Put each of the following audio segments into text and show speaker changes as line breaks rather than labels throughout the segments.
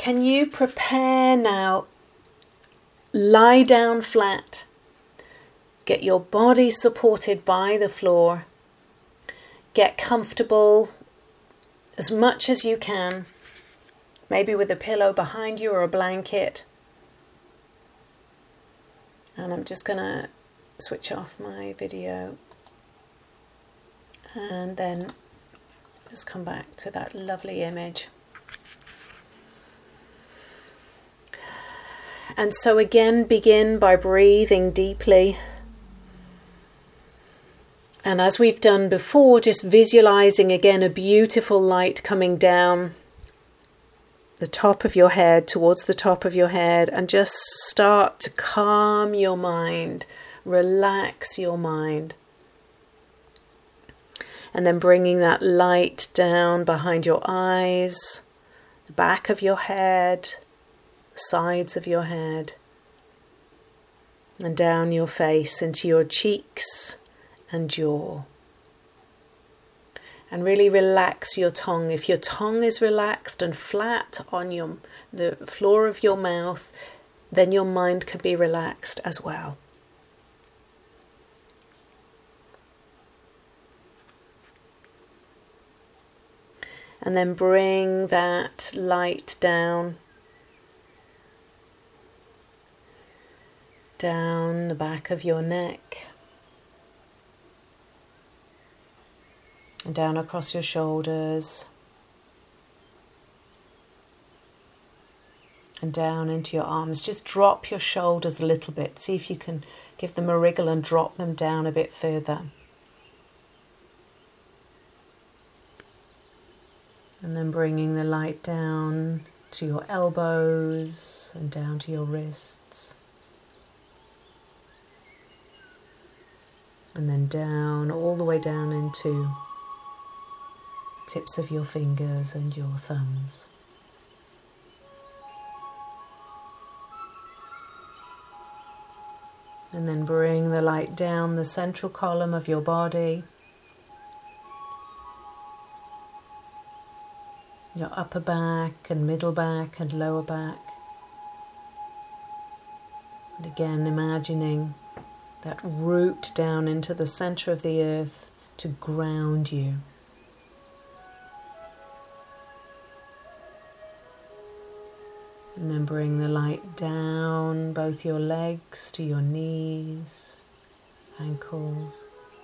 can you prepare now? Lie down flat. Get your body supported by the floor. Get comfortable as much as you can. Maybe with a pillow behind you or a blanket. And I'm just going to switch off my video. And then just come back to that lovely image. And so again, begin by breathing deeply. And as we've done before, just visualizing again a beautiful light coming down the top of your head, towards the top of your head, and just start to calm your mind, relax your mind. And then bringing that light down behind your eyes, the back of your head, the sides of your head, and down your face into your cheeks and jaw. And really relax your tongue. If your tongue is relaxed and flat on the floor of your mouth, then your mind can be relaxed as well. And then bring that light down the back of your neck. And down across your shoulders. And down into your arms. Just drop your shoulders a little bit. See if you can give them a wriggle and drop them down a bit further. And then bringing the light down to your elbows and down to your wrists. And then down, all the way down into tips of your fingers and your thumbs. And then bring the light down the central column of your body, your upper back and middle back and lower back. And again, imagining that root down into the center of the earth to ground you. And then bring the light down both your legs to your knees, ankles,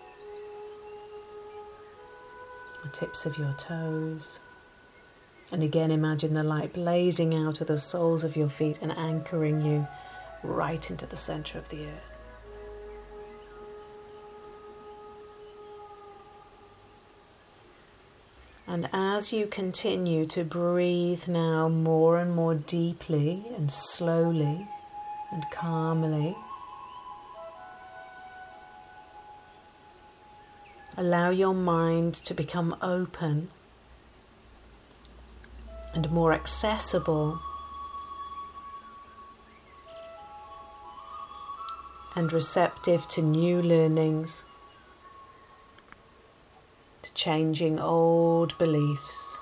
the tips of your toes. And again, imagine the light blazing out of the soles of your feet and anchoring you right into the center of the earth. And as you continue to breathe now more and more deeply and slowly and calmly, allow your mind to become open and more accessible and receptive to new learnings, to changing old beliefs.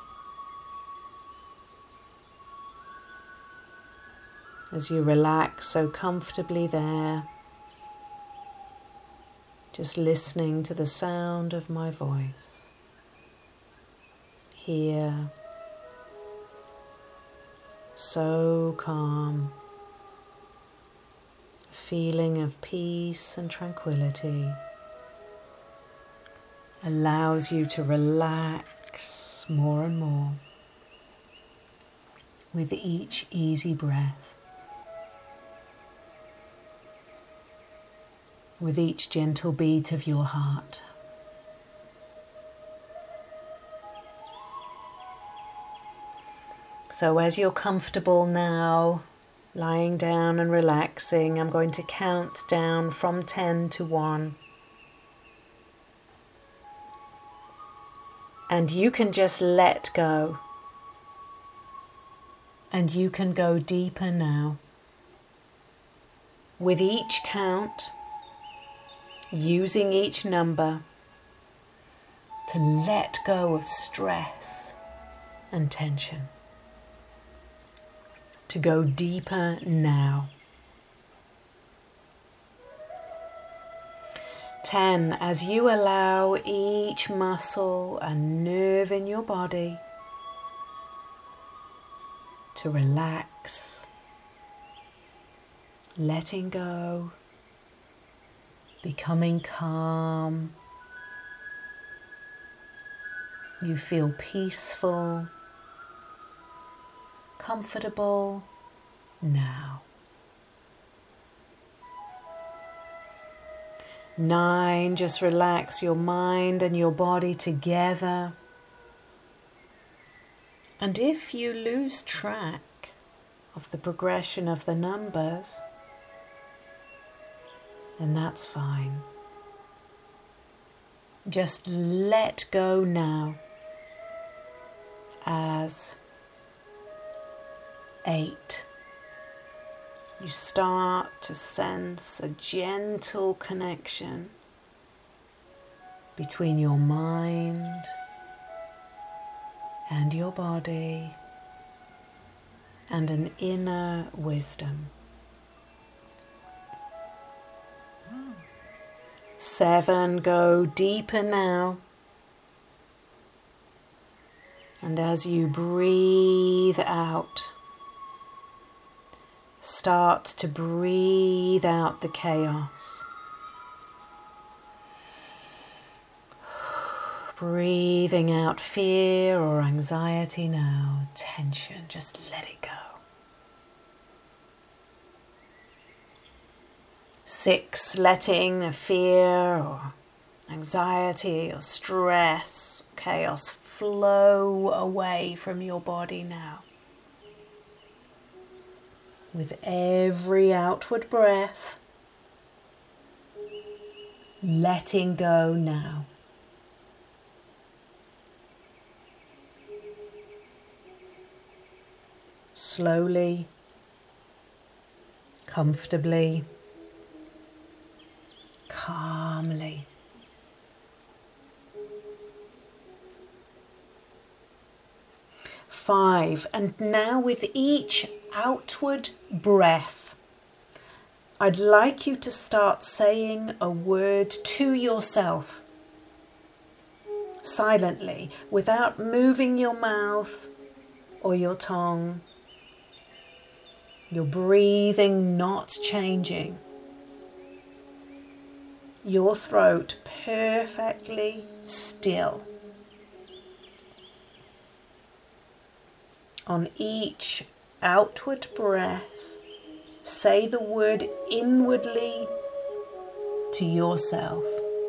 As you relax so comfortably there, just listening to the sound of my voice, here, so calm, a feeling of peace and tranquility allows you to relax more and more with each easy breath, with each gentle beat of your heart. So as you're comfortable now, lying down and relaxing, I'm going to count down from 10 to 1. And you can just let go. And you can go deeper now. With each count, using each number to let go of stress and tension. to go deeper now. 10, as you allow each muscle and nerve in your body to relax, letting go, becoming calm. You feel peaceful, comfortable now. 9, just relax your mind and your body together. And if you lose track of the progression of the numbers, then that's fine. Just let go now as 8. You start to sense a gentle connection between your mind and your body and an inner wisdom. 7, go deeper now. And as you breathe out, start to breathe out the chaos. Breathing out fear or anxiety now, tension, just let it go. 6, letting the fear or anxiety or stress, chaos flow away from your body now. With every outward breath, letting go now. Slowly, comfortably, calmly. 5, and now with each outward breath, I'd like you to start saying a word to yourself, silently, without moving your mouth or your tongue, your breathing not changing, your throat perfectly still. On each outward breath, say the word inwardly to yourself.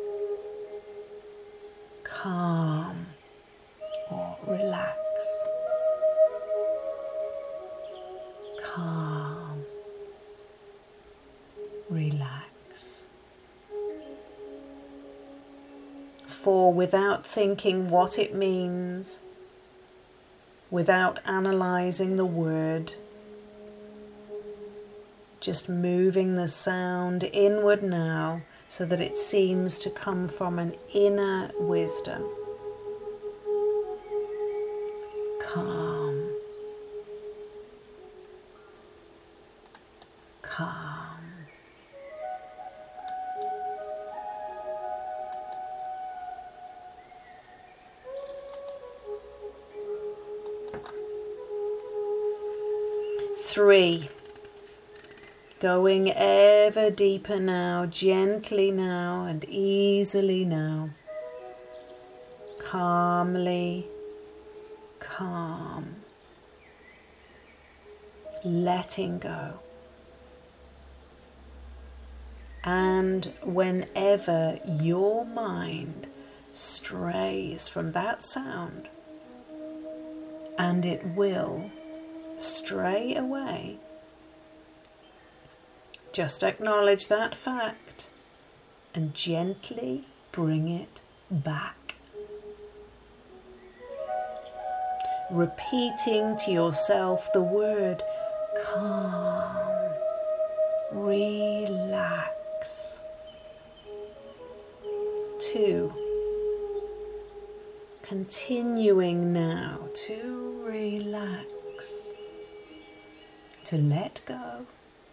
Calm or relax. Calm. Relax. 4, without thinking what it means, without analysing the word, just moving the sound inward now so that it seems to come from an inner wisdom. Calm. Calm. Three, going ever deeper now, gently now and easily now, calmly, calm, letting go. And whenever your mind strays from that sound, and it will stray away, just acknowledge that fact and gently bring it back. Repeating to yourself the word calm, relax. 2, continuing now to relax to let go,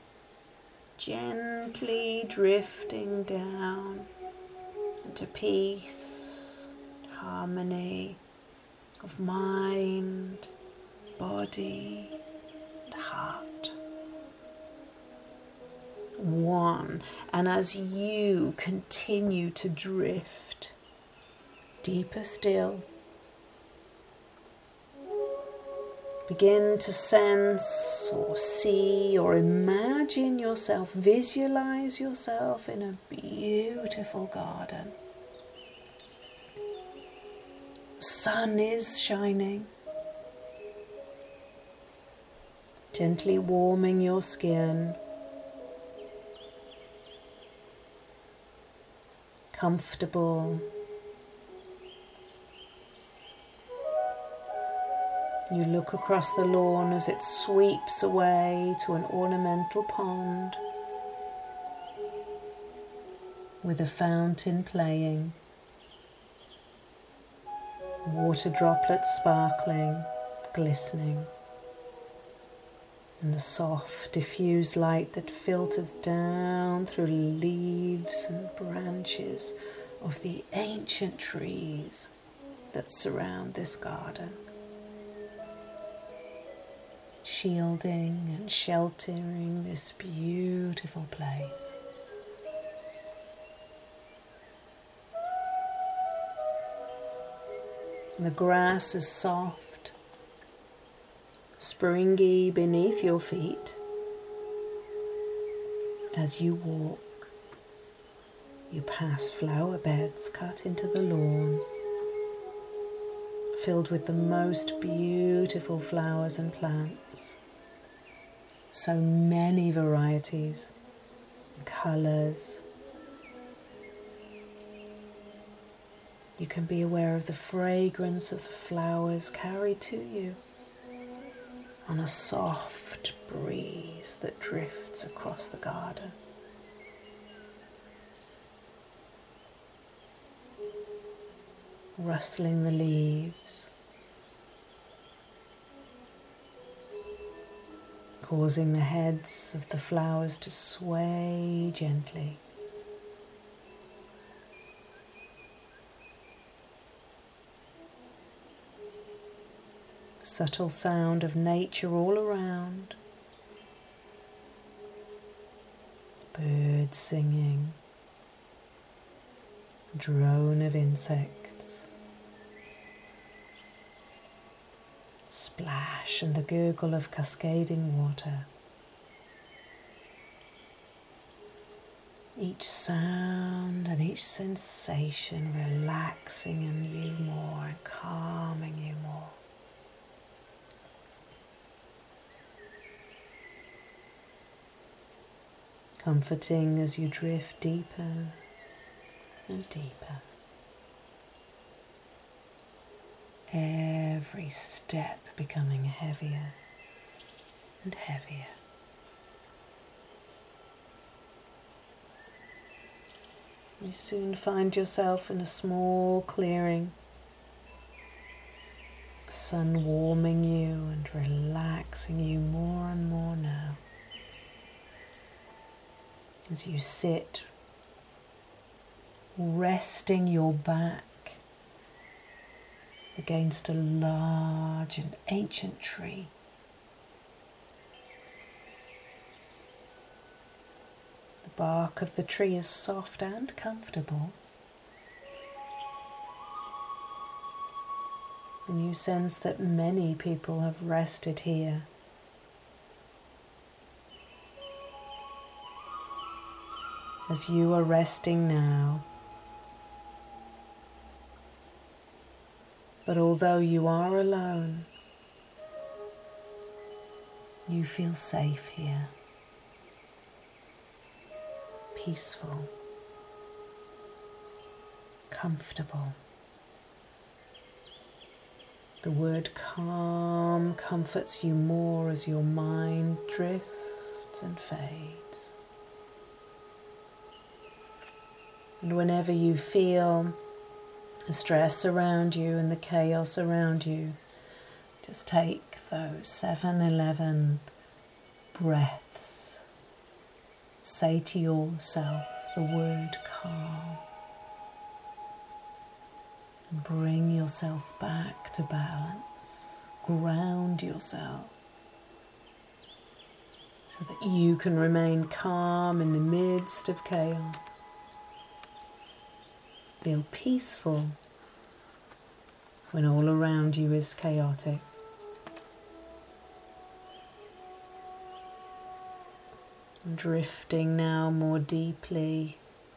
gently drifting down into peace, harmony of mind, body, and heart. One, and as you continue to drift deeper still, begin to sense or see or imagine yourself, visualize yourself in a beautiful garden. Sun is shining, gently warming your skin. Comfortable. You look across the lawn as it sweeps away to an ornamental pond with a fountain playing, water droplets sparkling, glistening, and the soft diffused light that filters down through leaves and branches of the ancient trees that surround this garden, shielding and sheltering this beautiful place. The grass is soft, springy beneath your feet. As you walk, you pass flower beds cut into the lawn, filled with the most beautiful flowers and plants. So many varieties, colours. You can be aware of the fragrance of the flowers carried to you on a soft breeze that drifts across the garden. Rustling the leaves, causing the heads of the flowers to sway gently. Subtle sound of nature all around. Birds singing, drone of insects, splash and the gurgle of cascading water. Each sound and each sensation relaxing you more and calming you more. Comforting as you drift deeper and deeper. Every step becoming heavier and heavier. You soon find yourself in a small clearing, sun warming you and relaxing you more and more now. As you sit, resting your back against a large and ancient tree. The bark of the tree is soft and comfortable, and you sense that many people have rested here. As you are resting now. But although you are alone, you feel safe here, peaceful, comfortable. The word calm comforts you more as your mind drifts and fades. And whenever you feel the stress around you and the chaos around you, just take those 7-11 breaths, say to yourself the word calm. Bring yourself back to balance. Ground yourself so that you can remain calm in the midst of chaos. Feel peaceful when all around you is chaotic. Drifting now more deeply,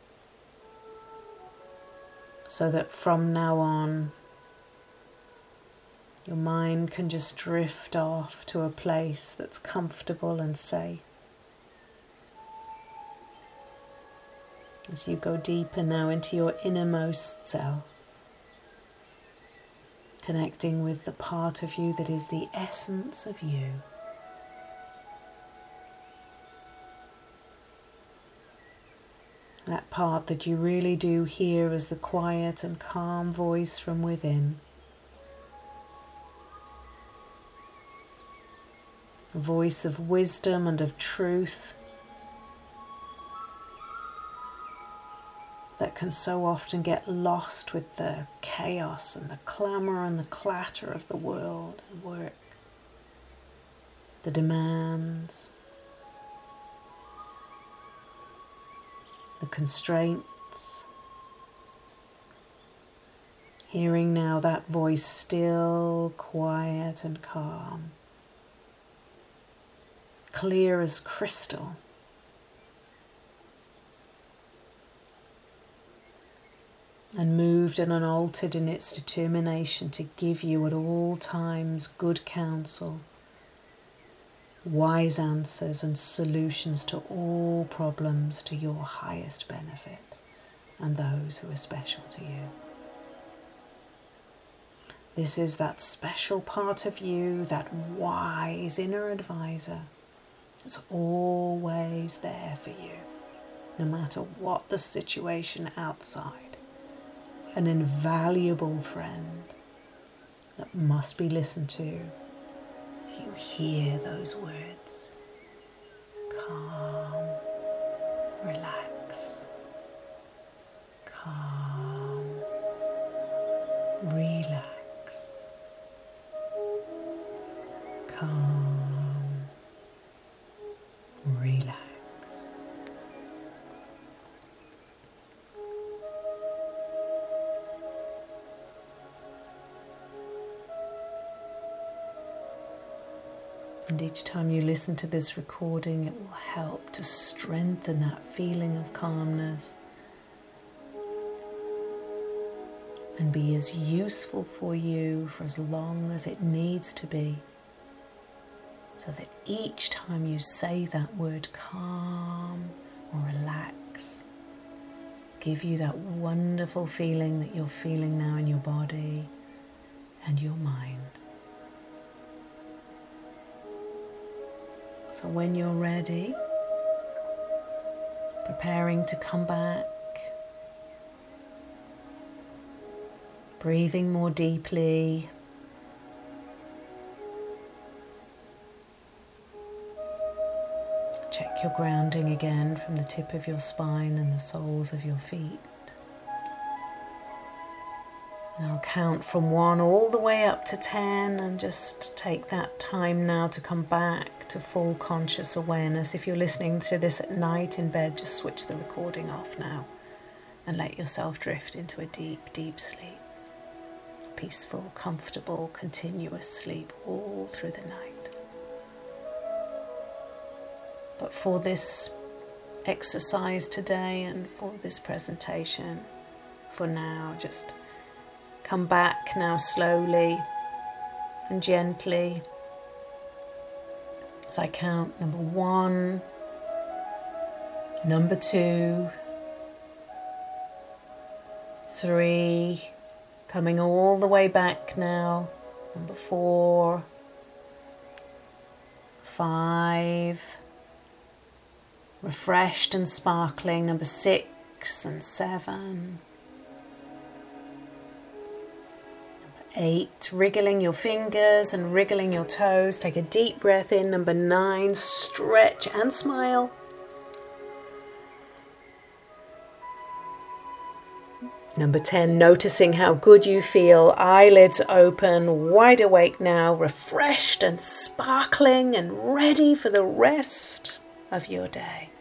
so that from now on your mind can just drift off to a place that's comfortable and safe. As you go deeper now into your innermost self, connecting with the part of you that is the essence of you. That part that you really do hear as the quiet and calm voice from within. A voice of wisdom and of truth that can so often get lost with the chaos and the clamour and the clatter of the world and work, the demands, the constraints. Hearing now that voice still, quiet and calm, clear as crystal. And moved and unaltered in its determination to give you at all times good counsel, wise answers and solutions to all problems to your highest benefit and those who are special to you. This is that special part of you, that wise inner advisor that's always there for you, no matter what the situation outside. An invaluable friend that must be listened to. You hear those words. Calm, relax. Calm, relax. Calm, relax. And each time you listen to this recording, it will help to strengthen that feeling of calmness and be as useful for you for as long as it needs to be, so that each time you say that word calm or relax, give you that wonderful feeling that you're feeling now in your body and your mind. So when you're ready, preparing to come back, breathing more deeply, check your grounding again from the tip of your spine and the soles of your feet. And I'll count from 1 all the way up to 10 and just take that time now to come back to full conscious awareness. If you're listening to this at night in bed, just switch the recording off now and let yourself drift into a deep, deep sleep. Peaceful, comfortable, continuous sleep all through the night. But for this exercise today and for this presentation, for now, just come back now slowly and gently as I count number 1, number 2, 3, coming all the way back now, number 4, 5, refreshed and sparkling, number 6 and 7, 8, wriggling your fingers and wriggling your toes. Take a deep breath in. Number 9, stretch and smile. Number 10, noticing how good you feel. Eyelids open, wide awake now, refreshed and sparkling and ready for the rest of your day.